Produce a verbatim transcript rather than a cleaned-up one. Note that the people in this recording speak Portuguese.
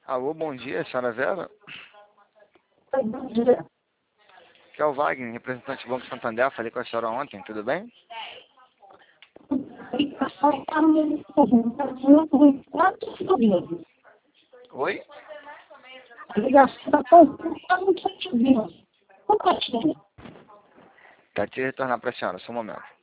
Alô, bom dia, senhora Vera? Oi, bom dia. Que é o Wagner, representante do Banco Santander. Falei com a senhora ontem, tudo bem? A ligação está me perguntando com quantos segundos. Oi? A ligação está com quantos segundos. Compartilha. Tá te retornar para a senhora, só um momento.